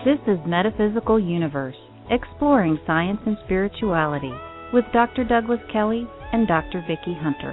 This is Metaphysical Universe, exploring science and spirituality, with Dr. Douglas Kelly and Dr. Vicki Hunter.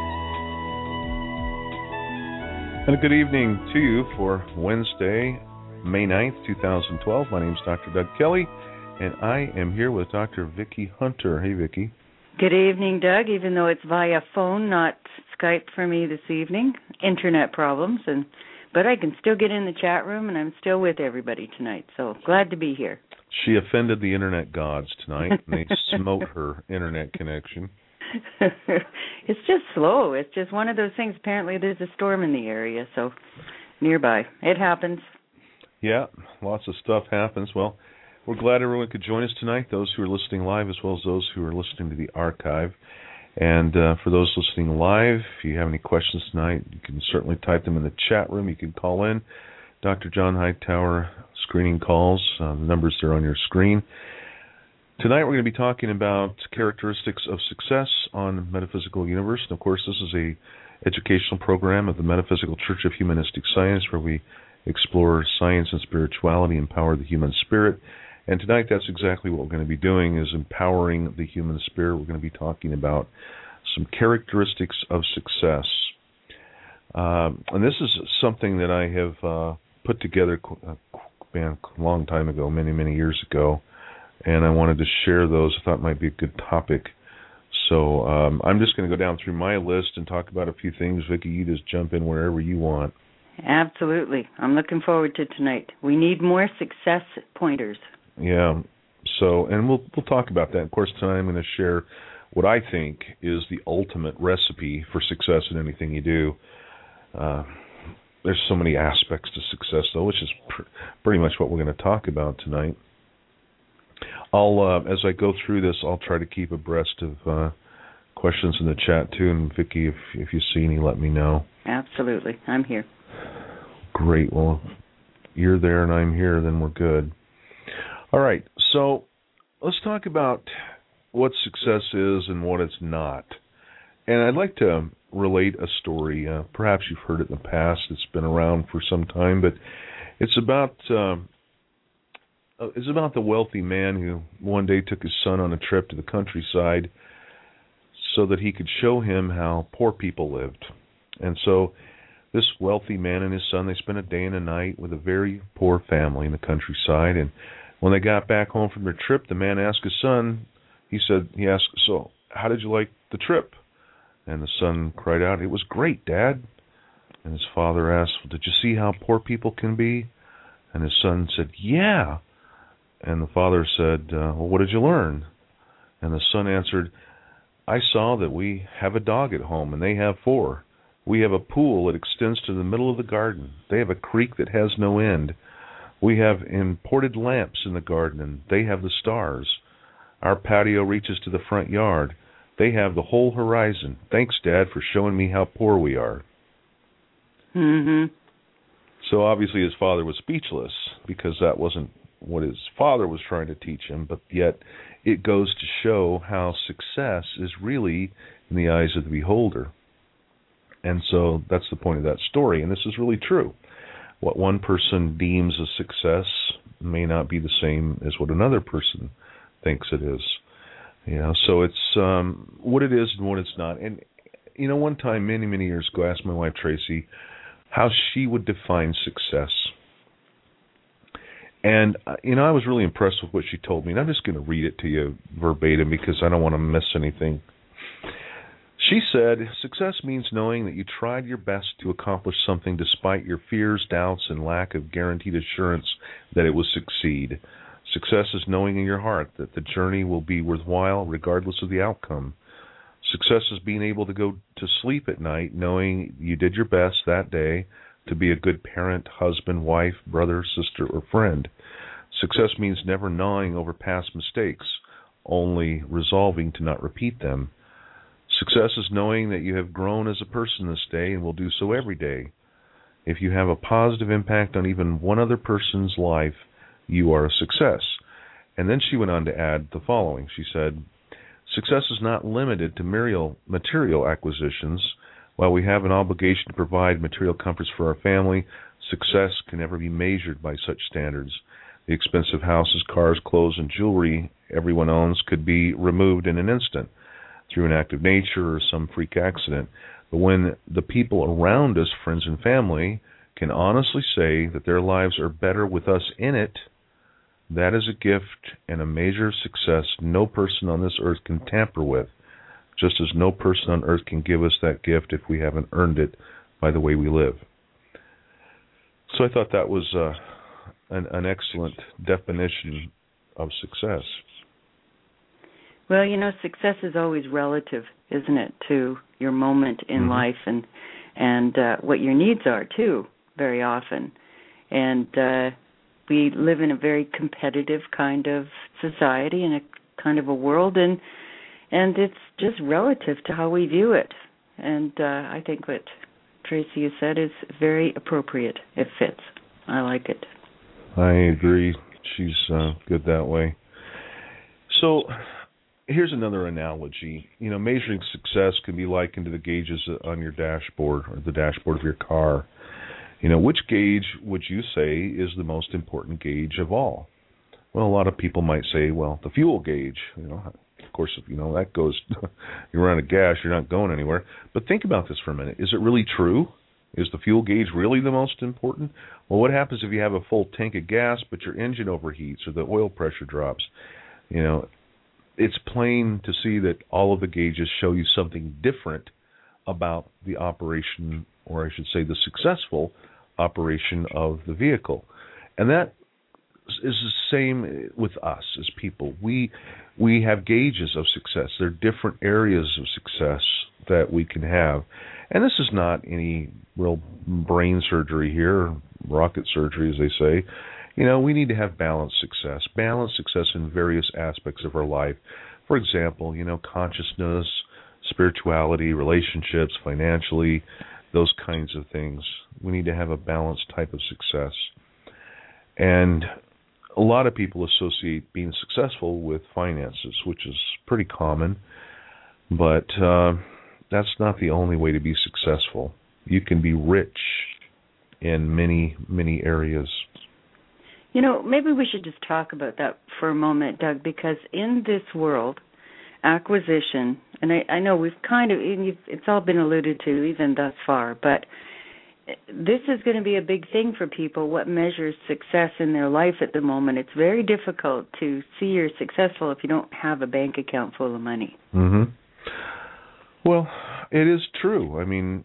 And a good evening to you for Wednesday, May 9th, 2012. My name is Dr. Doug Kelly, and I am here with Dr. Vicki Hunter. Hey, Vicki. Good evening, Doug, even though it's via phone, not Skype for me this evening. Internet problems, but I can still get in the chat room, and I'm still with everybody tonight, so glad to be here. She offended the Internet gods tonight, and they smote her Internet connection. It's just slow. It's just one of those things. Apparently there's a storm in the area, so nearby. It happens. Yeah, lots of stuff happens. Well, we're glad everyone could join us tonight, those who are listening live as well as those who are listening to the archive. And for those listening live, if you have any questions tonight, you can certainly type them in the chat room. You can call in. Dr. John Hightower screening calls. The numbers are on your screen. Tonight we're going to be talking about characteristics of success on Metaphysical Universe. And of course, this is a educational program of the Metaphysical Church of Humanistic Science, where we explore science and spirituality, empower the human spirit. And tonight that's exactly what we're going to be doing, is empowering the human spirit. We're going to be talking about some characteristics of success. And this is something that I have put together a long time ago, many, many years ago. And I wanted to share those. I thought it might be a good topic. So I'm just going to go down through my list and talk about a few things. Vicki, you just jump in wherever you want. Absolutely. I'm looking forward to tonight. We need more success pointers. Yeah. So, and we'll talk about that. Of course, tonight I'm going to share what I think is the ultimate recipe for success in anything you do. There's so many aspects to success, though, which is pretty much what we're going to talk about tonight. As I go through this, I'll try to keep abreast of questions in the chat, too. And, Vicki, if you see any, let me know. Absolutely. I'm here. Great. Well, if you're there and I'm here, then we're good. All right. So let's talk about what success is and what it's not. And I'd like to relate a story. Perhaps you've heard it in the past. It's been around for some time, but it's about the wealthy man who one day took his son on a trip to the countryside so that he could show him how poor people lived. And so this wealthy man and his son, they spent a day and a night with a very poor family in the countryside. And when they got back home from their trip, the man asked his son, he asked, "So, how did you like the trip?" And the son cried out, "It was great, Dad." And his father asked, "Well, did you see how poor people can be?" And his son said, "Yeah." And the father said, "Well, what did you learn?" And the son answered, "I saw that we have a dog at home, and they have 4. We have a pool that extends to the middle of the garden. They have a creek that has no end. We have imported lamps in the garden, and they have the stars. Our patio reaches to the front yard. They have the whole horizon. Thanks, Dad, for showing me how poor we are." Mm-hmm. So obviously his father was speechless, because that wasn't what his father was trying to teach him, but yet it goes to show how success is really in the eyes of the beholder. And so that's the point of that story, and this is really true. What one person deems a success may not be the same as what another person thinks it is. So it's what it is and what it's not. And one time, many, many years ago, I asked my wife Tracy how she would define success. And I was really impressed with what she told me, and I'm just going to read it to you verbatim because I don't want to miss anything. She said, "Success means knowing that you tried your best to accomplish something despite your fears, doubts, and lack of guaranteed assurance that it will succeed. Success is knowing in your heart that the journey will be worthwhile regardless of the outcome. Success is being able to go to sleep at night knowing you did your best that day to be a good parent, husband, wife, brother, sister, or friend. Success means never gnawing over past mistakes, only resolving to not repeat them. Success is knowing that you have grown as a person this day and will do so every day. If you have a positive impact on even one other person's life, you are a success." And then she went on to add the following. She said, "Success is not limited to material acquisitions. While we have an obligation to provide material comforts for our family, success can never be measured by such standards. The expensive houses, cars, clothes, and jewelry everyone owns could be removed in an instant through an act of nature or some freak accident. But when the people around us, friends and family, can honestly say that their lives are better with us in it, that is a gift and a measure of success no person on this earth can tamper with, just as no person on earth can give us that gift if we haven't earned it by the way we live. So I thought that was an excellent definition of success. Well, success is always relative, isn't it, to your moment in life and what your needs are, too, very often. And we live in a very competitive kind of society and a kind of a world, and it's just relative to how we view it. And I think what Tracy has said is very appropriate. It fits. I like it. I agree. She's good that way. So here's another analogy. Measuring success can be likened to the gauges on your dashboard or the dashboard of your car. Which gauge would you say is the most important gauge of all? Well, a lot of people might say, well, the fuel gauge. Of course, that goes, you run out of gas, you're not going anywhere. But think about this for a minute. Is it really true? Is the fuel gauge really the most important? Well, what happens if you have a full tank of gas, but your engine overheats or the oil pressure drops? It's plain to see that all of the gauges show you something different about the operation, or I should say the successful operation of the vehicle. And that is the same with us as people. We have gauges of success. There are different areas of success that we can have. And this is not any real brain surgery here, rocket surgery, as they say. We need to have balanced success in various aspects of our life. For example, consciousness, spirituality, relationships, financially, those kinds of things. We need to have a balanced type of success. And a lot of people associate being successful with finances, which is pretty common, but that's not the only way to be successful. You can be rich in many, many areas. Maybe we should just talk about that for a moment, Doug, because in this world, acquisition, and I know we've it's all been alluded to even thus far, but this is going to be a big thing for people, what measures success in their life at the moment. It's very difficult to see you're successful if you don't have a bank account full of money. Mm-hmm. Well, it is true.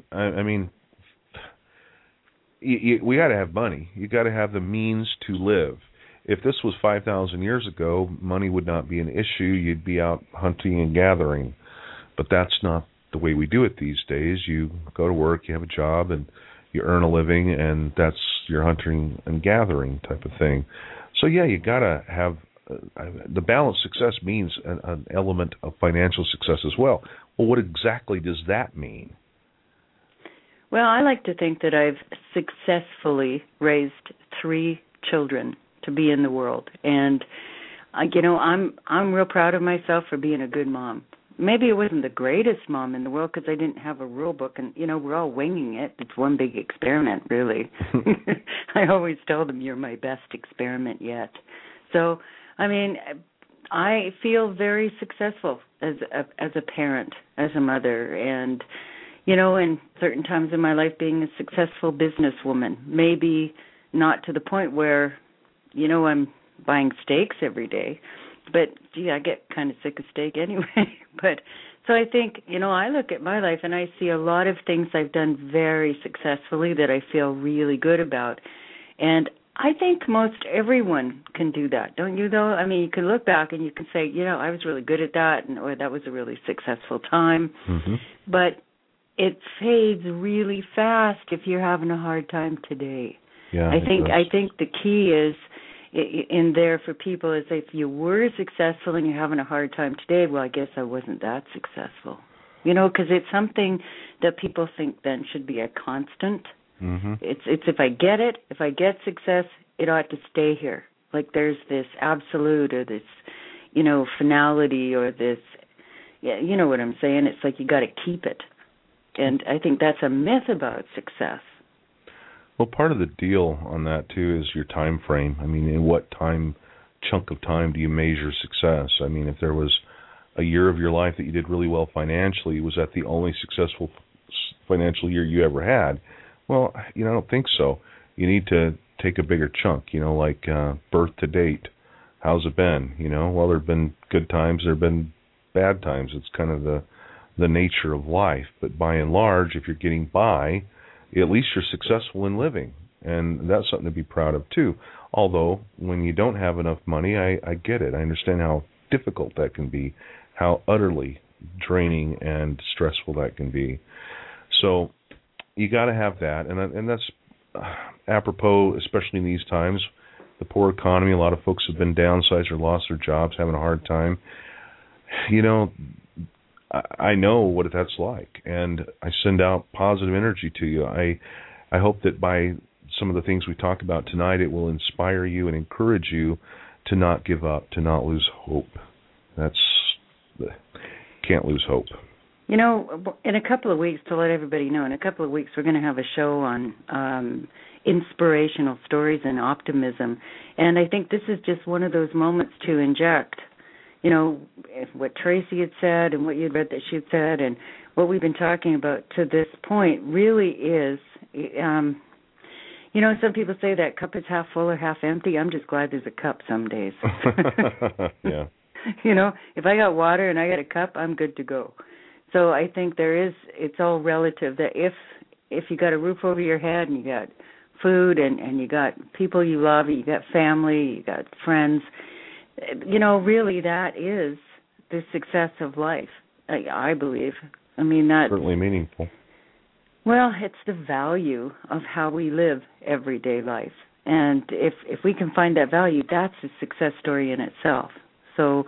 We got to have money. You got to have the means to live. If this was 5,000 years ago, money would not be an issue. You'd be out hunting and gathering. But that's not the way we do it these days. You go to work, you have a job, and you earn a living, and that's your hunting and gathering type of thing. So, yeah, you got to have the balanced success means an element of financial success as well. Well, what exactly does that mean? Well, I like to think that I've successfully raised 3 children to be in the world, and I'm real proud of myself for being a good mom. Maybe it wasn't the greatest mom in the world because I didn't have a rule book, and we're all winging it. It's one big experiment, really. I always tell them you're my best experiment yet. So, I feel very successful as a parent, as a mother, and in certain times in my life being a successful businesswoman. Maybe not to the point where, I'm buying steaks every day. But, I get kind of sick of steak anyway. But so I think, I look at my life and I see a lot of things I've done very successfully that I feel really good about. And I think most everyone can do that, don't you, though? You can look back and you can say, I was really good at that, or that was a really successful time. Mm-hmm. But it fades really fast if you're having a hard time today. Yeah, I think the key is in there for people is if you were successful and you're having a hard time today, well, I guess I wasn't that successful. Because it's something that people think then should be a constant. Mm-hmm. It's if I get success, it ought to stay here. Like there's this absolute or this, finality or this, you know what I'm saying? It's like you got to keep it. And I think that's a myth about success. Well, part of the deal on that too is your time frame. I mean, in what chunk of time do you measure success? I mean, if there was a year of your life that you did really well financially, was that the only successful financial year you ever had? Well, I don't think so. You need to take a bigger chunk, like birth to date. How's it been? Well, there have been good times, there have been bad times. It's kind of the nature of life. But by and large, if you're getting by, at least you're successful in living. And that's something to be proud of, too. Although, when you don't have enough money, I get it. I understand how difficult that can be, how utterly draining and stressful that can be. So, you got to have that. And that's apropos, especially in these times. The poor economy, a lot of folks have been downsized or lost their jobs, having a hard time. I know what that's like, and I send out positive energy to you. I hope that by some of the things we talk about tonight, it will inspire you and encourage you to not give up, to not lose hope. Can't lose hope. In a couple of weeks, to let everybody know, in a couple of weeks we're going to have a show on inspirational stories and optimism. And I think this is just one of those moments to inject, what Tracy had said and what you'd read that she had said and what we've been talking about to this point really is, some people say that cup is half full or half empty. I'm just glad there's a cup some days. Yeah. If I got water and I got a cup, I'm good to go. So I think it's all relative that if you got a roof over your head and you got food and you got people you love, you got family, you got friends, really that is the success of life, I believe. I mean, that's certainly meaningful. Well, it's the value of how we live everyday life. And if we can find that value, that's a success story in itself. So,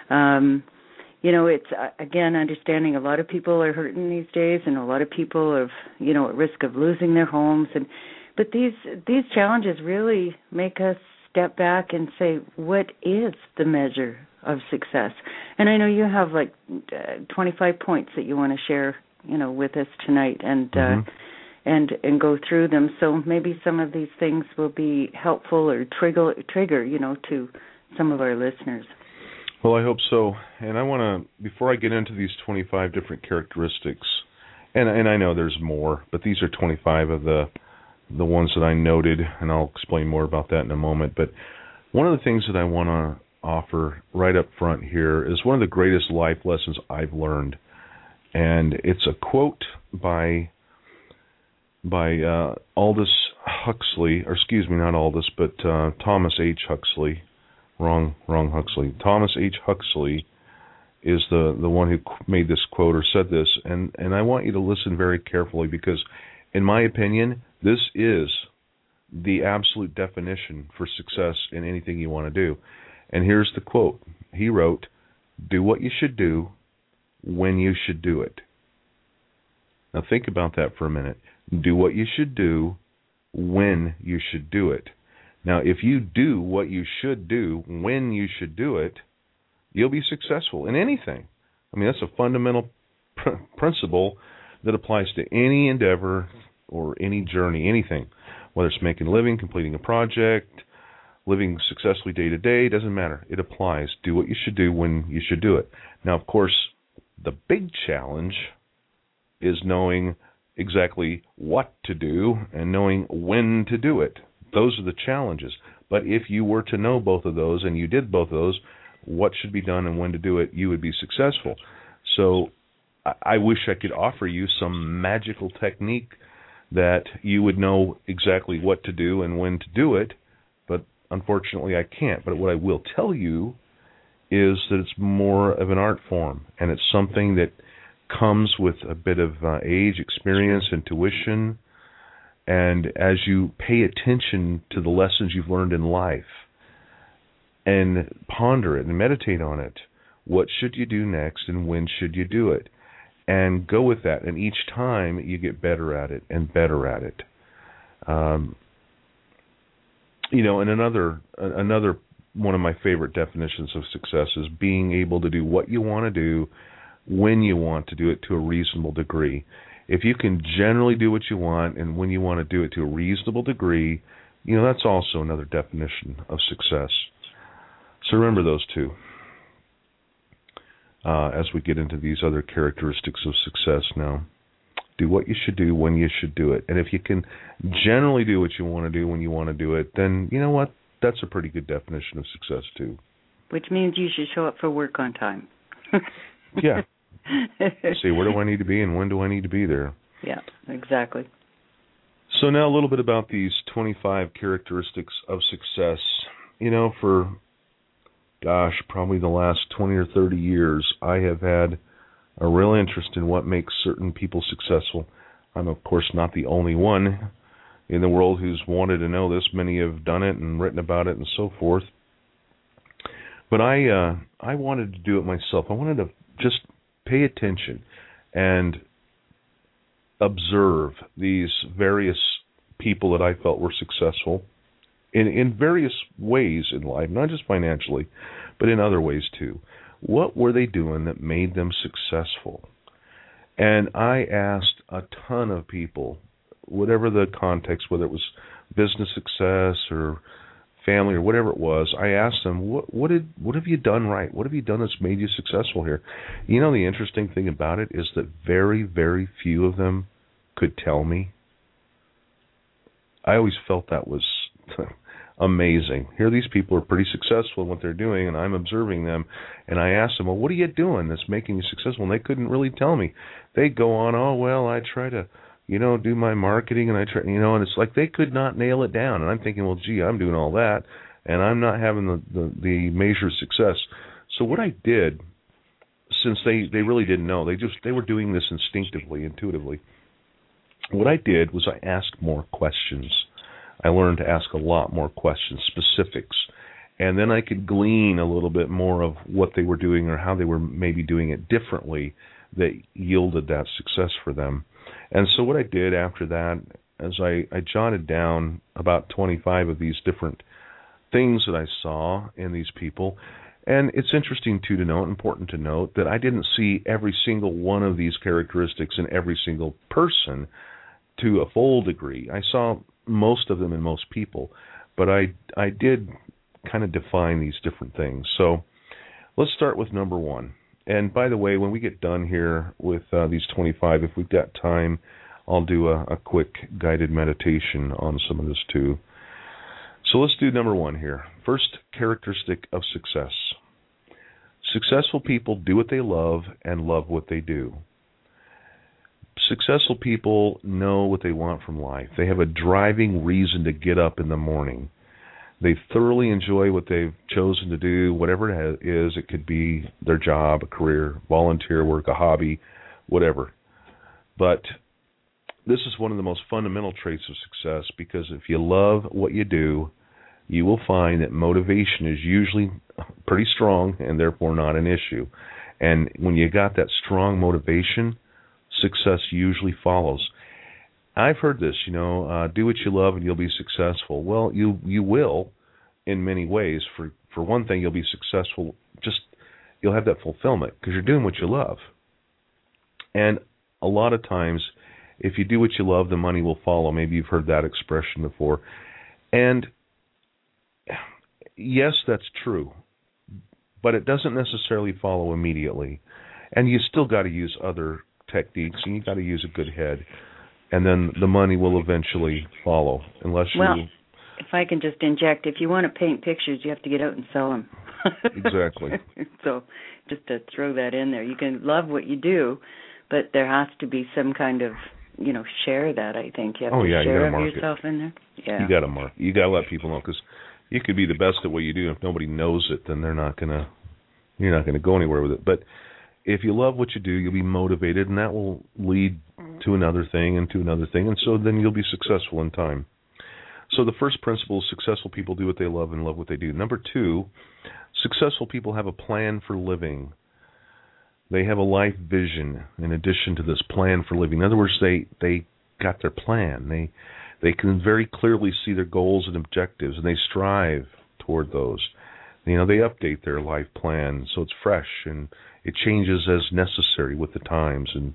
it's, again, understanding a lot of people are hurting these days and a lot of people are, at risk of losing their homes. But these challenges really make us step back and say, what is the measure of success? And I know you have 25 points that you want to share, with us tonight and go through them. So maybe some of these things will be helpful or trigger, to some of our listeners. Well, I hope so. And I want to, before I get into these 25 different characteristics, and I know there's more, but these are 25 of the ones that I noted, and I'll explain more about that in a moment. But one of the things that I want to offer right up front here is one of the greatest life lessons I've learned. And it's a quote by Aldous Huxley, or excuse me, not Aldous, but Thomas H. Huxley. Wrong Huxley. Thomas H. Huxley is the one who made this quote or said this, and I want you to listen very carefully because, in my opinion, this is the absolute definition for success in anything you want to do. And here's the quote. He wrote, "Do what you should do when you should do it." Now think about that for a minute. Do what you should do when you should do it. Now, if you do what you should do when you should do it, you'll be successful in anything. I mean, that's a fundamental principle that applies to any endeavor or any journey, anything. Whether it's making a living, completing a project, living successfully day to day, doesn't matter. It applies. Do what you should do when you should do it. Now, of course, the big challenge is knowing exactly what to do and knowing when to do it. Those are the challenges. But if you were to know both of those and you did both of those, what should be done and when to do it, you would be successful. So I wish I could offer you some magical technique that you would know exactly what to do and when to do it, but unfortunately I can't. But what I will tell you is that it's more of an art form, and it's something that comes with a bit of age, experience, intuition. And as you pay attention to the lessons you've learned in life and ponder it and meditate on it, what should you do next and when should you do it? And go with that. And each time you get better at it and better at it. And another one of my favorite definitions of success is being able to do what you want to do when you want to do it to a reasonable degree. if you can generally do what you want and when you want to do it to a reasonable degree, that's also another definition of success. So remember those two as we get into these other characteristics of success now. Do what you should do when you should do it. And if you can generally do what you want to do when you want to do it, then you know what? That's a pretty good definition of success too. Which means you should show up for work on time. Yeah. See, where do I need to be and when do I need to be there? Yeah, exactly. So now a little bit about these 25 characteristics of success. For, probably the last 20 or 30 years, I have had a real interest in what makes certain people successful. I'm, of course, not the only one in the world who's wanted to know this. Many have done it and written about it and so forth. But I wanted to do it myself. I wanted to just pay attention and observe these various people that I felt were successful in various ways in life, not just financially, but in other ways too. What were they doing that made them successful? And I asked a ton of people, whatever the context, whether it was business success or family or whatever it was, I asked them, what have you done right? What have you done that's made you successful here? The interesting thing about it is that very, very few of them could tell me. I always felt that was amazing. Here these people are pretty successful in what they're doing, and I'm observing them, and I asked them, well, what are you doing that's making you successful? And they couldn't really tell me. They'd go on, I try to, do my marketing, and I try, and it's like they could not nail it down. And I'm thinking, well, gee, I'm doing all that, and I'm not having the measure of success. So what I did, since they really didn't know, they were doing this instinctively, intuitively. What I did was I asked more questions. I learned to ask a lot more questions, specifics, and then I could glean a little bit more of what they were doing or how they were maybe doing it differently that yielded that success for them. And so what I did after that is I jotted down about 25 of these different things that I saw in these people. And it's interesting, too, to note, important to note, that I didn't see every single one of these characteristics in every single person to a full degree. I saw most of them in most people, but I did kind of define these different things. So let's start with number one. And by the way, when we get done here with these 25, if we've got time, I'll do a quick guided meditation on some of this too. So let's do number one here. First characteristic of success. Successful people do what they love and love what they do. Successful people know what they want from life. They have a driving reason to get up in the morning. They thoroughly enjoy what they've chosen to do, whatever it is. It could be their job, a career, volunteer work, a hobby, whatever. But this is one of the most fundamental traits of success, because if you love what you do, you will find that motivation is usually pretty strong and therefore not an issue. And when you got that strong motivation, success usually follows. I've heard this, do what you love and you'll be successful. Well, you will in many ways. For one thing, you'll be successful, you'll have that fulfillment because you're doing what you love. And a lot of times, if you do what you love, the money will follow. Maybe you've heard that expression before. And yes, that's true, but it doesn't necessarily follow immediately. And you still got to use other techniques, and you got to use a good head, and then the money will eventually follow, unless you... Well, if I can just inject, if you want to paint pictures, you have to get out and sell them. Exactly. So just to throw that in there, you can love what you do, but there has to be some kind of, share that, I think. You have to share of yourself in there. Yeah. You got to mark. You got to let people know, because you could be the best at what you do. If nobody knows it, then you're not going to go anywhere with it. But if you love what you do, you'll be motivated, and that will lead to another thing and to another thing, and so then you'll be successful in time. So the first principle is successful people do what they love and love what they do. Number two, successful people have a plan for living. They have a life vision in addition to this plan for living. In other words, they got their plan. They can very clearly see their goals and objectives, and they strive toward those. They update their life plan so it's fresh and it changes as necessary with the times and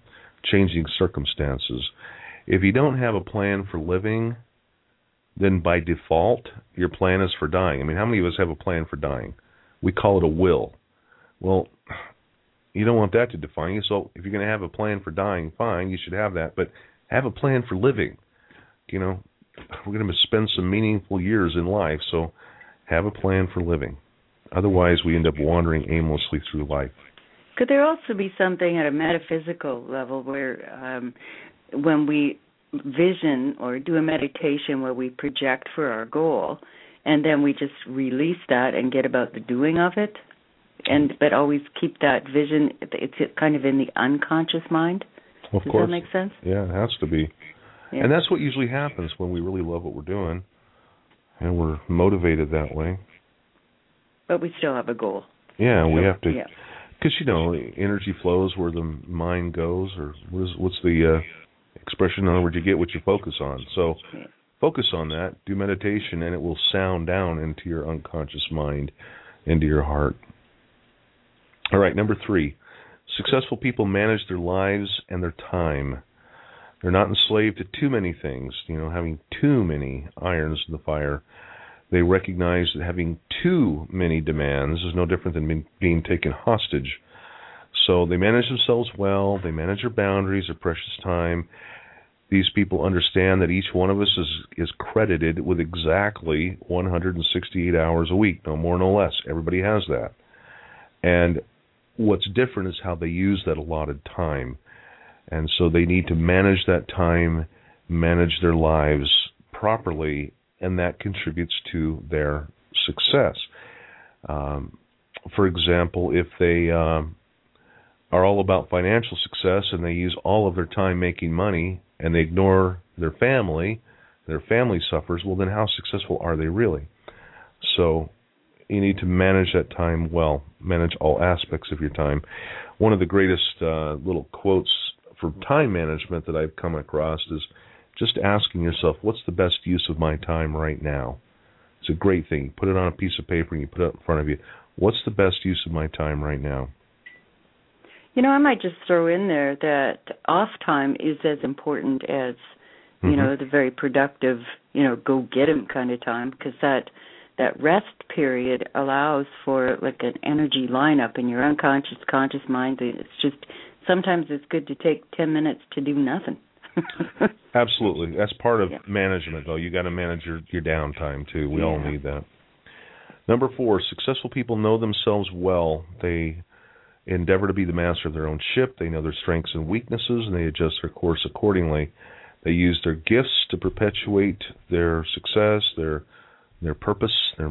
changing circumstances. If you don't have a plan for living, then by default, your plan is for dying. I mean, how many of us have a plan for dying? We call it a will. Well, you don't want that to define you. So if you're going to have a plan for dying, fine, you should have that. But have a plan for living. You know, we're going to spend some meaningful years in life, so have a plan for living. Otherwise, we end up wandering aimlessly through life. Could there also be something at a metaphysical level where when we vision or do a meditation where we project for our goal and then we just release that and get about the doing of it, but always keep that vision, it's kind of in the unconscious mind? Of Does course. that make sense? Yeah, it has to be. Yeah. And that's what usually happens when we really love what we're doing and we're motivated that way. But we still have a goal. Yeah, we have to, because, you know, energy flows where the mind goes, or what's the expression? In other words, you get what you focus on. So focus on that, do meditation, and it will sound down into your unconscious mind, into your heart. All right, number 3, successful people manage their lives and their time. They're not enslaved to too many things, you know, having too many irons in the fire. They recognize that having too many demands is no different than being taken hostage. So they manage themselves well. They manage their boundaries, their precious time. These people understand that each one of us is credited with exactly 168 hours a week, no more, no less. Everybody has that. And what's different is how they use that allotted time. And so they need to manage that time, manage their lives properly, and that contributes to their success. For example, if they are all about financial success and they use all of their time making money and they ignore their family suffers, well, then how successful are they really? So you need to manage that time well, manage all aspects of your time. One of the greatest little quotes for time management that I've come across is just asking yourself, what's the best use of my time right now? It's a great thing. You put it on a piece of paper and you put it up in front of you. What's the best use of my time right now? You know, I might just throw in there that off time is as important as, you know, the very productive, you know, go get 'em kind of time, because that rest period allows for like an energy lineup in your unconscious, conscious mind. It's just, sometimes it's good to take 10 minutes to do nothing. Absolutely. That's part of management, though. You got to manage your downtime, too. We all need that. Number 4, successful people know themselves well. They endeavor to be the master of their own ship. They know their strengths and weaknesses, and they adjust their course accordingly. They use their gifts to perpetuate their success, their purpose, their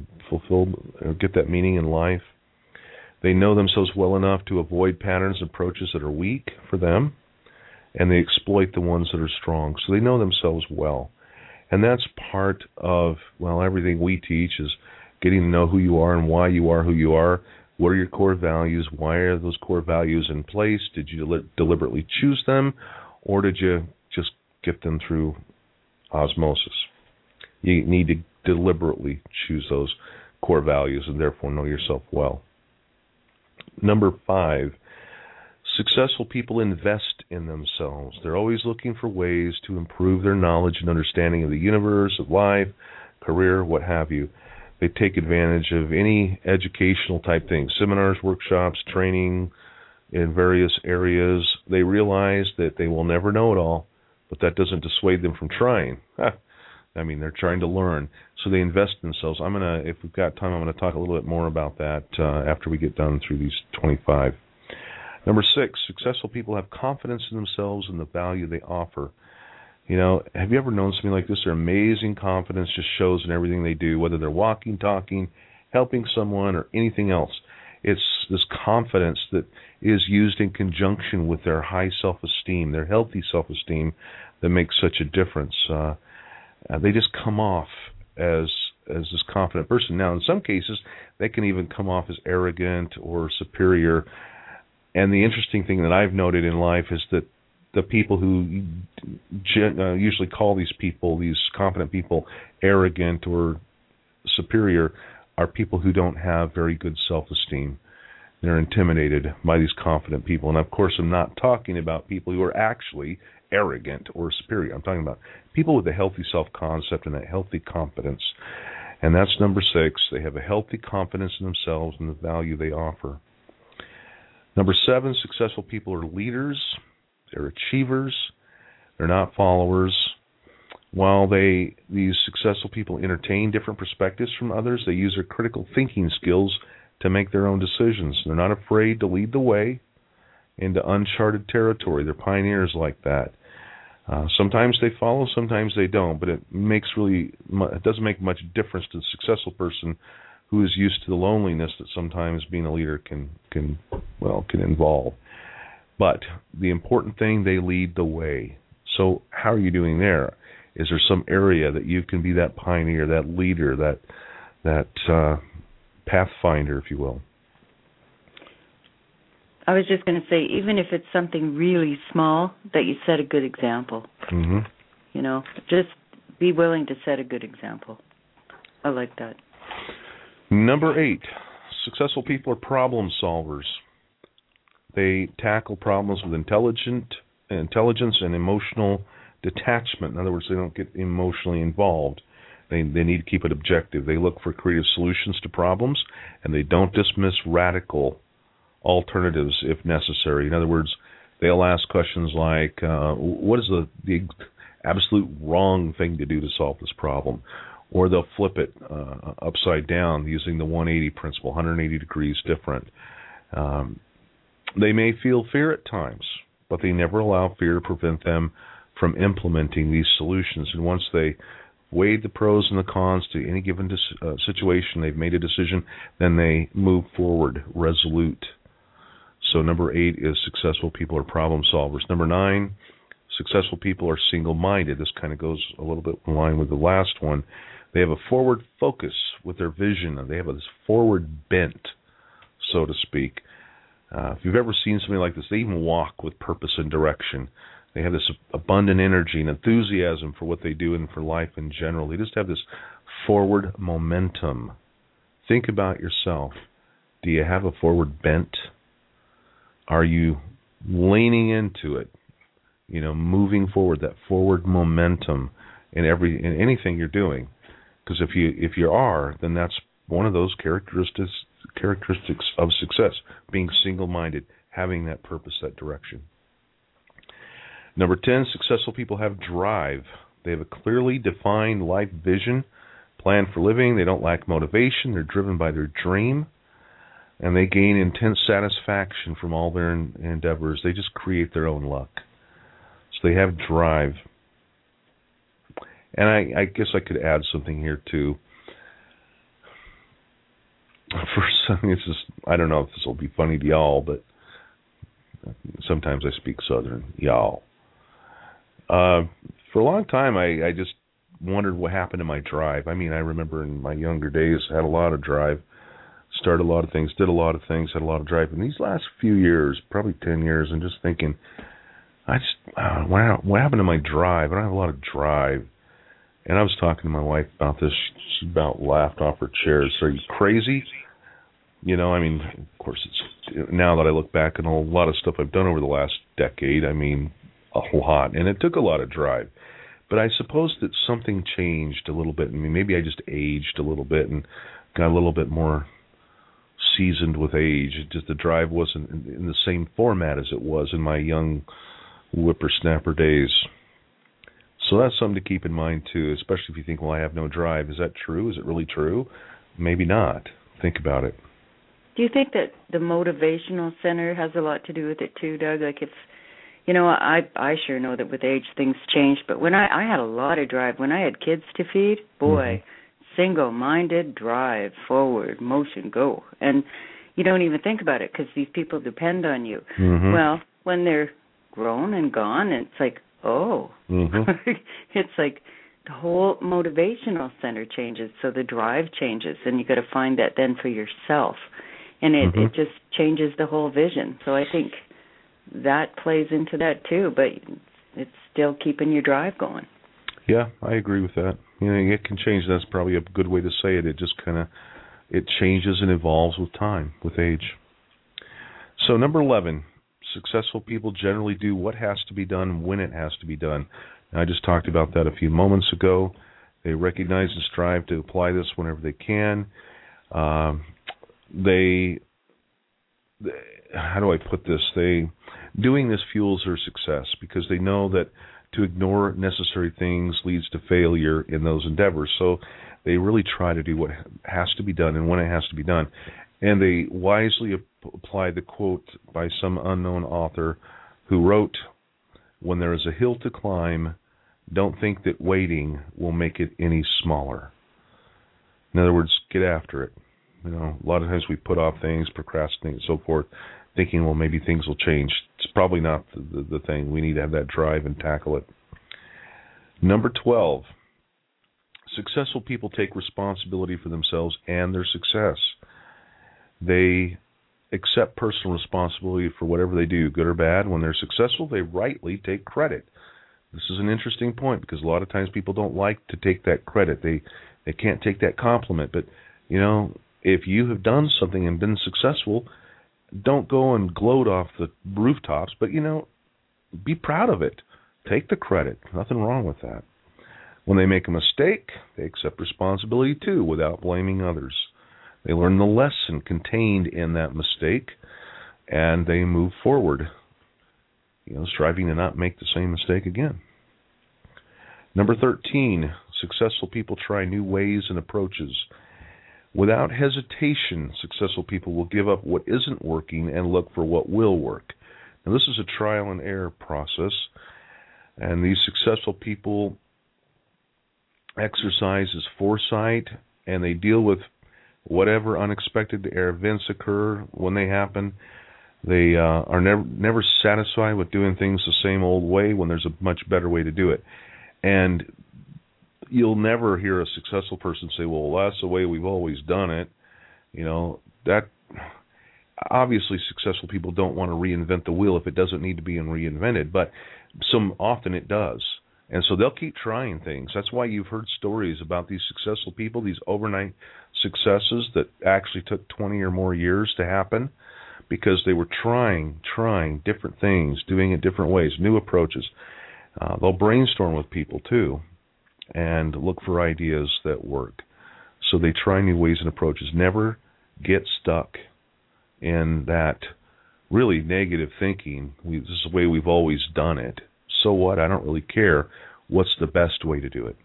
get that meaning in life. They know themselves well enough to avoid patterns and approaches that are weak for them, and they exploit the ones that are strong. So they know themselves well. And that's part of, well, everything we teach is getting to know who you are and why you are who you are. What are your core values? Why are those core values in place? Did you deliberately choose them, or did you just get them through osmosis? You need to deliberately choose those core values and therefore know yourself well. Number 5, successful people invest in themselves. They're always looking for ways to improve their knowledge and understanding of the universe, of life, career, what have you. They take advantage of any educational type things, seminars, workshops, training in various areas. They realize that they will never know it all, but that doesn't dissuade them from trying. I mean, they're trying to learn. So they invest in themselves. If we've got time, I'm going to talk a little bit more about that after we get done through these 25. Number 6, successful people have confidence in themselves and the value they offer. You know, have you ever known something like this? Their amazing confidence just shows in everything they do, whether they're walking, talking, helping someone, or anything else. It's this confidence that is used in conjunction with their high self-esteem, their healthy self-esteem, that makes such a difference. They just come off as this confident person. Now, in some cases, they can even come off as arrogant or superior. And the interesting thing that I've noted in life is that the people who usually call these people, these confident people, arrogant or superior, are people who don't have very good self-esteem. They're intimidated by these confident people. And, of course, I'm not talking about people who are actually arrogant or superior. I'm talking about people with a healthy self-concept and a healthy confidence. And that's number 6. They have a healthy confidence in themselves and the value they offer. Number 7, successful people are leaders. They're achievers. They're not followers. While these successful people entertain different perspectives from others, they use their critical thinking skills to make their own decisions. They're not afraid to lead the way into uncharted territory. They're pioneers like that. Sometimes they follow, sometimes they don't, but it doesn't make much difference to the successful person who is used to the loneliness that sometimes being a leader can involve. But the important thing, they lead the way. So how are you doing there? Is there some area that you can be that pioneer, that leader, that pathfinder, if you will? I was just going to say, even if it's something really small, that you set a good example. Mm-hmm. You know, just be willing to set a good example. I like that. Number 8, successful people are problem solvers. They tackle problems with intelligence and emotional detachment. In other words, they don't get emotionally involved. They need to keep it objective. They look for creative solutions to problems, and they don't dismiss radical alternatives if necessary. In other words, they'll ask questions like, what is the absolute wrong thing to do to solve this problem? Or they'll flip it upside down using the 180 principle, 180 degrees different. They may feel fear at times, but they never allow fear to prevent them from implementing these solutions. And once they weighed the pros and the cons to any given situation, they've made a decision, then they move forward resolute. So number 8 is successful people are problem solvers. Number 9, successful people are single-minded. This kind of goes a little bit in line with the last one. They have a forward focus with their vision. They have this forward bent, so to speak. If you've ever seen somebody like this, they even walk with purpose and direction. They have this abundant energy and enthusiasm for what they do and for life in general. They just have this forward momentum. Think about yourself. Do you have a forward bent? Are you leaning into it? You know, moving forward, that forward momentum in anything you're doing. Because if you are, then that's one of those characteristics of success, being single-minded, having that purpose, that direction. Number 10, successful people have drive. They have a clearly defined life vision, plan for living. They don't lack motivation. They're driven by their dream, and they gain intense satisfaction from all their endeavors. They just create their own luck. So they have drive. And I guess I could add something here too. For some, it's just, I don't know if this will be funny to y'all, but sometimes I speak Southern, y'all. For a long time, I just wondered what happened to my drive. I mean, I remember in my younger days, I had a lot of drive, started a lot of things, did a lot of things, had a lot of drive. In these last few years, probably 10 years, I'm just thinking, what happened to my drive? I don't have a lot of drive. And I was talking to my wife about this. She about laughed off her chair. So, are you crazy? You know, I mean, of course, it's now that I look back on a lot of stuff I've done over the last decade, I mean, a lot. And it took a lot of drive. But I suppose that something changed a little bit. I mean, maybe I just aged a little bit and got a little bit more seasoned with age. It just the drive wasn't in the same format as it was in my young whippersnapper days. So that's something to keep in mind, too, especially if you think, well, I have no drive. Is that true? Is it really true? Maybe not. Think about it. Do you think that the motivational center has a lot to do with it, too, Doug? Like if, you know, I sure know that with age things change, but when I had a lot of drive. When I had kids to feed, boy, single-minded drive, forward, motion, go. And you don't even think about it because these people depend on you. Mm-hmm. Well, when they're grown and gone, it's like, oh, it's like the whole motivational center changes, so the drive changes, and you got to find that then for yourself, and it just changes the whole vision. So I think that plays into that too, but it's still keeping your drive going. Yeah, I agree with that. You know, it can change. That's probably a good way to say it. It just kind of it changes and evolves with time, with age. So number 11, successful people generally do what has to be done when it has to be done. Now, I just talked about that a few moments ago. They recognize and strive to apply this whenever they can. How do I put this? Doing this fuels their success because they know that to ignore necessary things leads to failure in those endeavors. So they really try to do what has to be done and when it has to be done. And they wisely apply the quote by some unknown author who wrote, "When there is a hill to climb, don't think that waiting will make it any smaller." In other words, get after it. You know, a lot of times we put off things, procrastinate, and so forth, thinking, well, maybe things will change. It's probably not the thing. We need to have that drive and tackle it. Number 12, successful people take responsibility for themselves and their success. They accept personal responsibility for whatever they do, good or bad. When they're successful, they rightly take credit. This is an interesting point because a lot of times people don't like to take that credit. They can't take that compliment. But, you know, if you have done something and been successful, don't go and gloat off the rooftops, but, you know, be proud of it. Take the credit. Nothing wrong with that. When they make a mistake, they accept responsibility too without blaming others. They learn the lesson contained in that mistake, and they move forward, you know, striving to not make the same mistake again. Number 13, successful people try new ways and approaches. Without hesitation, successful people will give up what isn't working and look for what will work. Now, this is a trial and error process, and these successful people exercise foresight, and they deal with whatever unexpected events occur when they happen. They are never satisfied with doing things the same old way when there's a much better way to do it. And you'll never hear a successful person say, well, that's the way we've always done it. You know, that obviously successful people don't want to reinvent the wheel if it doesn't need to be reinvented, but often it does. And so they'll keep trying things. That's why you've heard stories about these successful people, these overnight successes that actually took 20 or more years to happen because they were trying different things, doing it different ways, new approaches. They'll brainstorm with people too and look for ideas that work. So they try new ways and approaches. Never get stuck in that really negative thinking. This is the way we've always done it. So what? I don't really care. What's the best way to do it?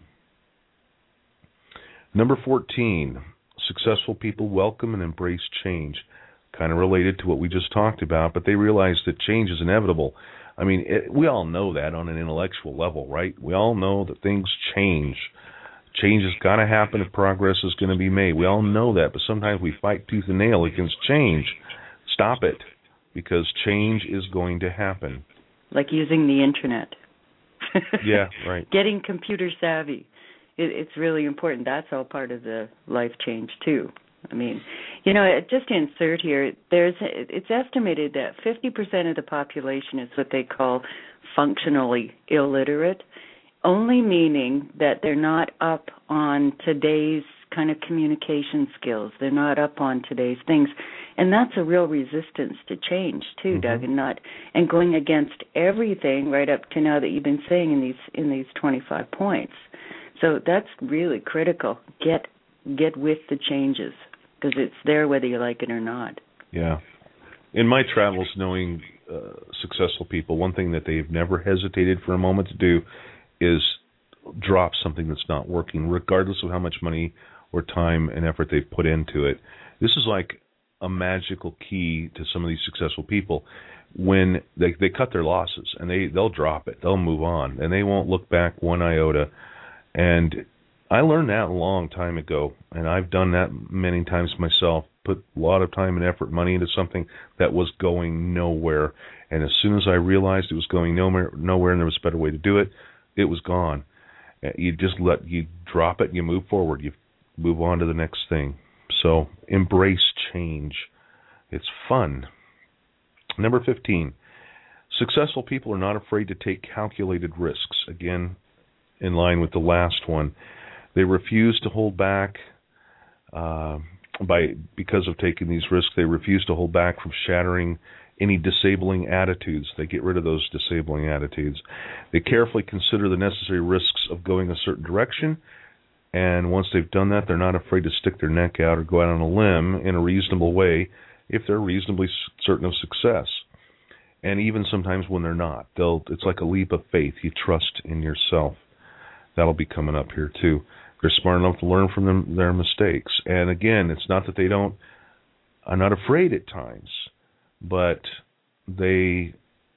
Number 14, successful people welcome and embrace change. Kind of related to what we just talked about, but they realize that change is inevitable. I mean, we all know that on an intellectual level, right? We all know that things change. Change is going to happen if progress is going to be made. We all know that, but sometimes we fight tooth and nail against change. Stop it, because change is going to happen. Like using the internet. Yeah, right. Getting computer savvy. It's really important. That's all part of the life change, too. I mean, you know, just to insert here, it's estimated that 50% of the population is what they call functionally illiterate, only meaning that they're not up on today's kind of communication skills. They're not up on today's things. And that's a real resistance to change, too, Doug, and going against everything right up to now that you've been saying in these 25 points. So that's really critical. Get with the changes, because it's there whether you like it or not. Yeah. In my travels, knowing successful people, one thing that they've never hesitated for a moment to do is drop something that's not working, regardless of how much money or time and effort they've put into it. This is like a magical key to some of these successful people. When they cut their losses, and they'll drop it, they'll move on, and they won't look back one iota. And I learned that a long time ago, and I've done that many times myself, put a lot of time and effort, money into something that was going nowhere. And as soon as I realized it was going nowhere and there was a better way to do it, it was gone. You drop it, you move forward, you move on to the next thing. So embrace change. It's fun. Number 15, successful people are not afraid to take calculated risks. Again, in line with the last one. They refuse to hold back because of taking these risks. They refuse to hold back from shattering any disabling attitudes. They get rid of those disabling attitudes. They carefully consider the necessary risks of going a certain direction, and once they've done that, they're not afraid to stick their neck out or go out on a limb in a reasonable way if they're reasonably certain of success. And even sometimes when they're not, it's like a leap of faith. You trust in yourself. That'll be coming up here too. They're smart enough to learn from their mistakes. And again, it's not that they are not afraid at times, but I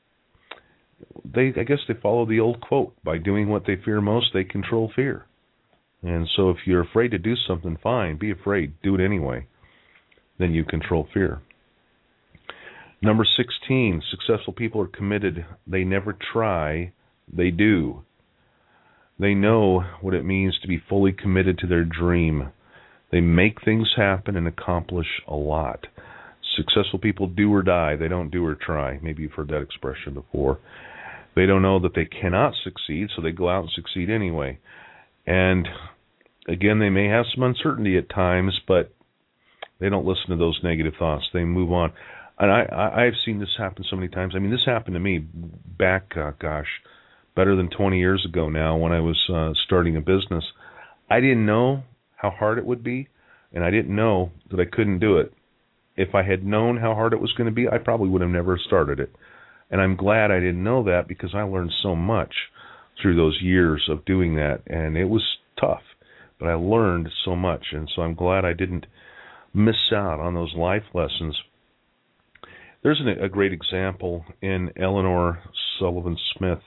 guess they follow the old quote: by doing what they fear most, they control fear. And so if you're afraid to do something, fine, be afraid, do it anyway. Then you control fear. Number 16, successful people are committed. They never try, they do. They know what it means to be fully committed to their dream. They make things happen and accomplish a lot. Successful people do or die. They don't do or try. Maybe you've heard that expression before. They don't know that they cannot succeed, so they go out and succeed anyway. And again, they may have some uncertainty at times, but they don't listen to those negative thoughts. They move on. And I've seen this happen so many times. I mean, this happened to me back, better than 20 years ago now when I was starting a business. I didn't know how hard it would be, and I didn't know that I couldn't do it. If I had known how hard it was going to be, I probably would have never started it. And I'm glad I didn't know that, because I learned so much through those years of doing that. And it was tough, but I learned so much. And so I'm glad I didn't miss out on those life lessons. There's a great example in Eleanor Sullivan Smith.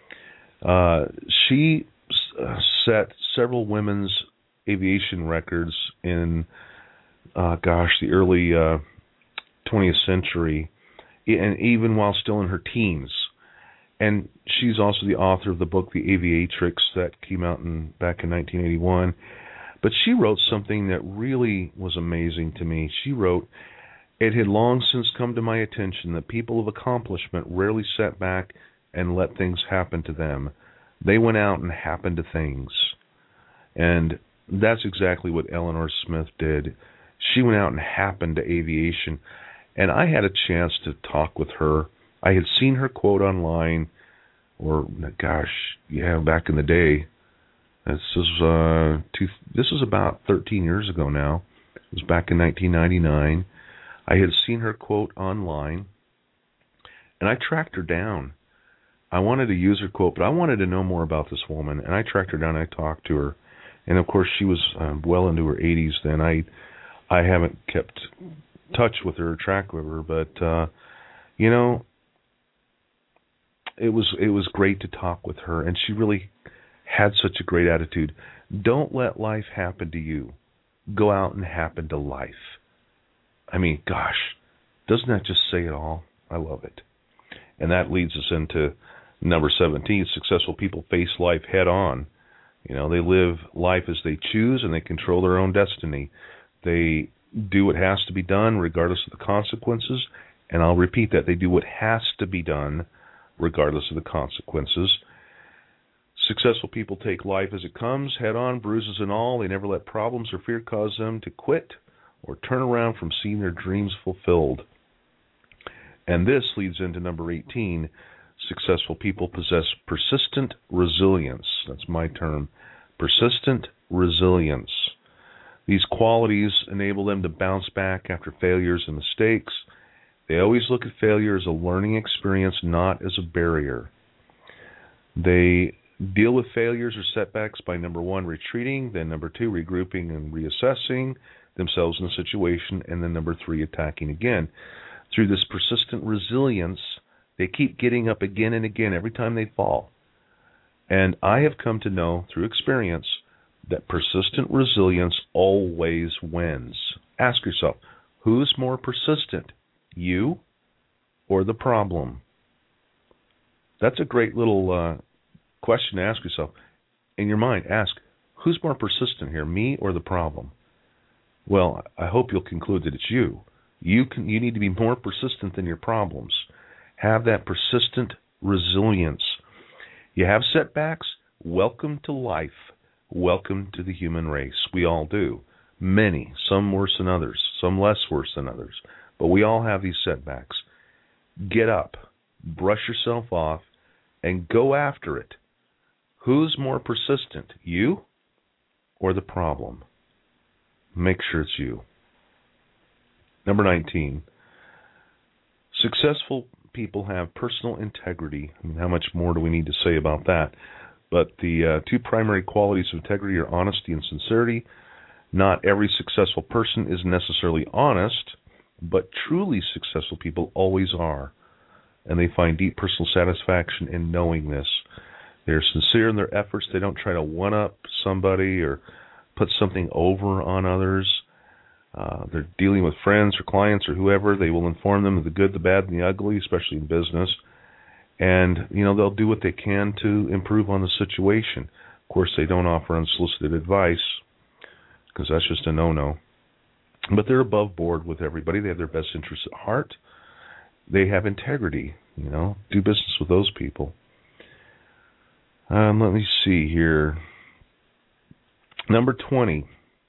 She set several women's aviation records in, the early 20th century, and even while still in her teens. And she's also the author of the book The Aviatrix that came out back in 1981. But she wrote something that really was amazing to me. She wrote, "It had long since come to my attention that people of accomplishment rarely sat back and let things happen to them. They went out and happened to things." And that's exactly what Eleanor Smith did. She went out and happened to aviation. And I had a chance to talk with her. I had seen her quote online, back in the day. This was about 13 years ago now. It was back in 1999. I had seen her quote online, and I tracked her down. I wanted to use her quote, but I wanted to know more about this woman, and I tracked her down and I talked to her. And, of course, she was well into her 80s then. I haven't kept touch with her or track with her, but, it was great to talk with her, and she really had such a great attitude. Don't let life happen to you. Go out and happen to life. I mean, gosh, doesn't that just say it all? I love it. And that leads us into number 17. Successful people face life head on. They live life as they choose, and they control their own destiny. They do what has to be done regardless of the consequences. And I'll repeat that. They do what has to be done regardless of the consequences. Successful people take life as it comes, head on, bruises and all. They never let problems or fear cause them to quit or turn around from seeing their dreams fulfilled. And this leads into number 18. Successful people possess persistent resilience. That's my term. Persistent resilience. These qualities enable them to bounce back after failures and mistakes. They always look at failure as a learning experience, not as a barrier. They deal with failures or setbacks by, number 1, retreating, then number 2, regrouping and reassessing themselves in the situation, and then number 3, attacking again. Through this persistent resilience, they keep getting up again and again every time they fall. And I have come to know through experience that persistent resilience always wins. Ask yourself, who's more persistent, you or the problem? That's a great little question to ask yourself. In your mind, ask, who's more persistent here, me or the problem? Well, I hope you'll conclude that it's you. You need to be more persistent than your problems. Have that persistent resilience. You have setbacks? Welcome to life. Welcome to the human race. We all do. Many, some worse than others, some less worse than others. But we all have these setbacks. get up, brush yourself off, and go after it. Who's more persistent, you or the problem? Make sure it's you. Number 19. Successful people have personal integrity. I mean, how much more do we need to say about that? But the two primary qualities of integrity are honesty and sincerity. Not every successful person is necessarily honest, but truly successful people always are. And they find deep personal satisfaction in knowing this. They're sincere in their efforts. They don't try to one-up somebody or put something over on others. They're dealing with friends or clients or whoever. They will inform them of the good, the bad, and the ugly, especially in business. And, they'll do what they can to improve on the situation. Of course, they don't offer unsolicited advice because that's just a no-no. But they're above board with everybody. They have their best interests at heart. They have integrity, do business with those people. Let me see here. Number 20.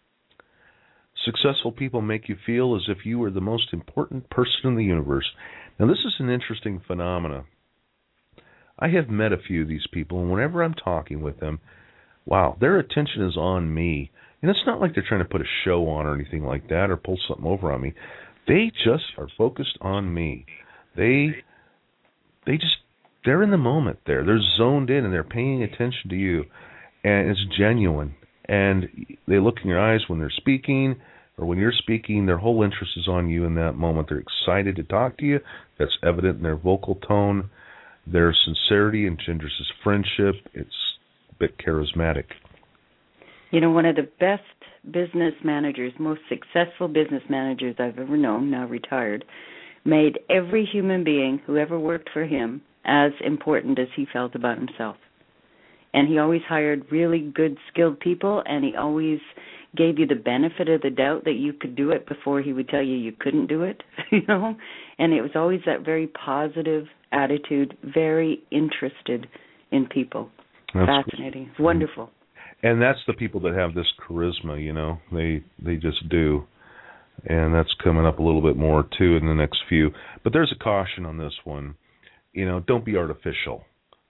Successful people make you feel as if you are the most important person in the universe. Now, this is an interesting phenomenon. I have met a few of these people, and whenever I'm talking with them, wow, their attention is on me. And it's not like they're trying to put a show on or anything like that or pull something over on me. They just are focused on me. They're in the moment there. They're zoned in, and they're paying attention to you. And it's genuine. And they look in your eyes when they're speaking, or when you're speaking, their whole interest is on you in that moment. They're excited to talk to you. That's evident in their vocal tone. Their sincerity engenders this friendship. It's a bit charismatic. One of the best business managers, most successful business managers I've ever known, now retired, made every human being who ever worked for him as important as he felt about himself. And he always hired really good, skilled people, and he always gave you the benefit of the doubt that you could do it before he would tell you couldn't do it, And it was always that very positive attitude, very interested in people. That's fascinating. It's wonderful. And that's the people that have this charisma, They just do. And that's coming up a little bit more, too, in the next few. But there's a caution on this one. Don't be artificial.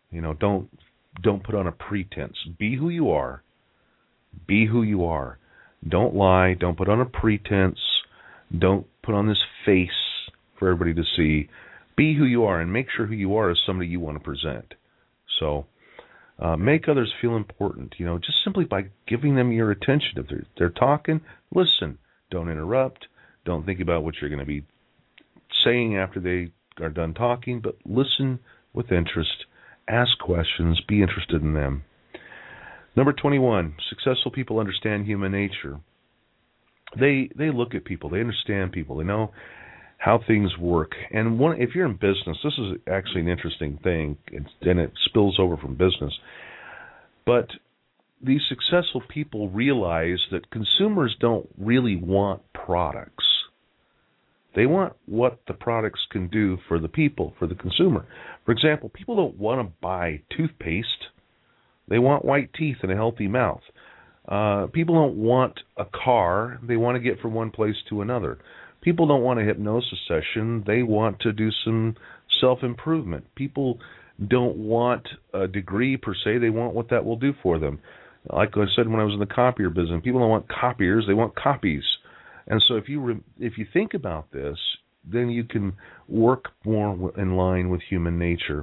Don't put on a pretense. Be who you are. Be who you are. Don't lie. Don't put on a pretense. Don't put on this face for everybody to see. Be who you are, and make sure who you are is somebody you want to present. So make others feel important, just simply by giving them your attention. If they're talking, listen. Don't interrupt. Don't think about what you're going to be saying after they are done talking, but listen with interest. Ask questions. Be interested in them. Number 21, successful people understand human nature. They look at people. They understand people. They know how things work. And if you're in business, this is actually an interesting thing, and it spills over from business. But these successful people realize that consumers don't really want products. They want what the products can do for the people, for the consumer. For example, people don't want to buy toothpaste. They want white teeth and a healthy mouth. People don't want a car. They want to get from one place to another. People don't want a hypnosis session. They want to do some self-improvement. People don't want a degree per se. They want what that will do for them. Like I said when I was in the copier business, people don't want copiers. They want copies. And so if you think about this, then you can work more in line with human nature.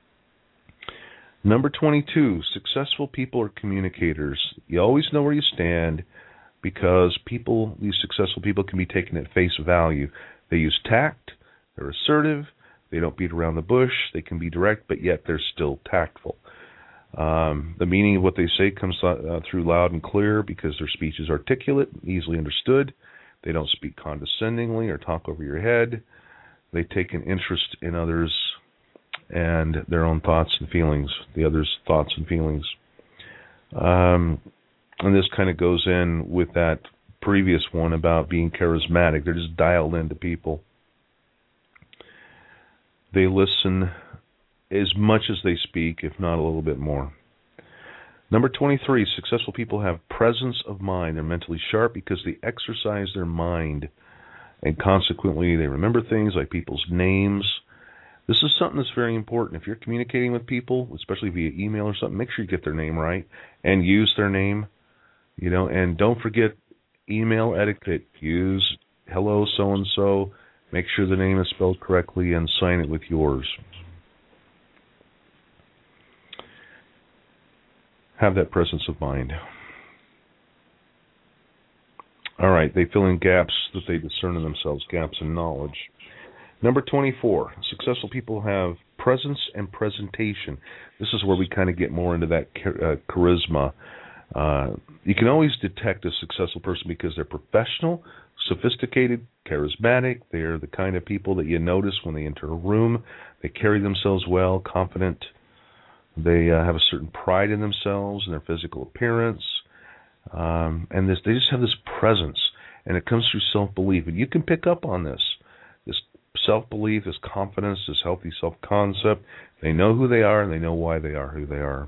Number 22, successful people are communicators. You always know where you stand because these successful people can be taken at face value. They use tact, they're assertive, they don't beat around the bush, they can be direct, but yet they're still tactful. The meaning of what they say comes through loud and clear because their speech is articulate, easily understood. They don't speak condescendingly or talk over your head. They take an interest in others and their own thoughts and feelings, the others' thoughts and feelings. And this kind of goes in with that previous one about being charismatic. They're just dialed into people. They listen as much as they speak, if not a little bit more. Number 23, successful people have presence of mind. They're mentally sharp because they exercise their mind, and consequently they remember things like people's names, This is something that's very important. If you're communicating with people, especially via email or something, make sure you get their name right and use their name. And don't forget email etiquette. Use hello so-and-so. Make sure the name is spelled correctly and sign it with yours. Have that presence of mind. All right, they fill in gaps that they discern in themselves, gaps in knowledge. Number 24, successful people have presence and presentation. This is where we kind of get more into that charisma. You can always detect a successful person because they're professional, sophisticated, charismatic. They're the kind of people that you notice when they enter a room. They carry themselves well, confident. They have a certain pride in themselves and their physical appearance. And they just have this presence, and it comes through self-belief. And you can pick up on this self-belief, this confidence, this healthy self-concept. They know who they are, and they know why they are who they are.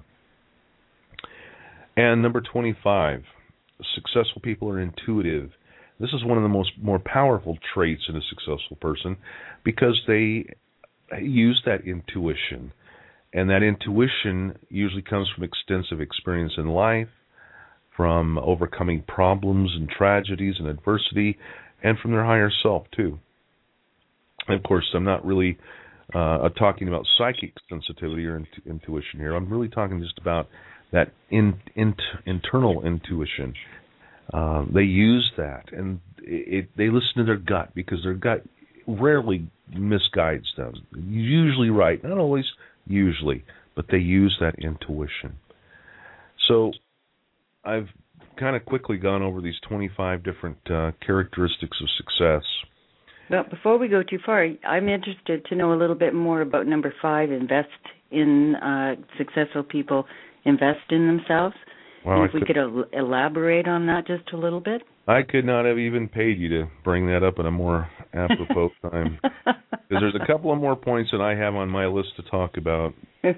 And number 25, successful people are intuitive. This is one of the more powerful traits in a successful person because they use that intuition. And that intuition usually comes from extensive experience in life, from overcoming problems and tragedies and adversity, and from their higher self, too. And of course, I'm not really talking about psychic sensitivity or intuition here. I'm really talking just about that internal intuition. They use that, and they listen to their gut because their gut rarely misguides them. Usually right, not always, usually, but they use that intuition. So I've kind of quickly gone over these 25 different characteristics of success. Well, before we go too far, I'm interested to know a little bit more about number 5, invest in successful people, invest in themselves. Well, and if we could elaborate on that just a little bit. I could not have even paid you to bring that up at a more apropos time. Because there's a couple of more points that I have on my list to talk about.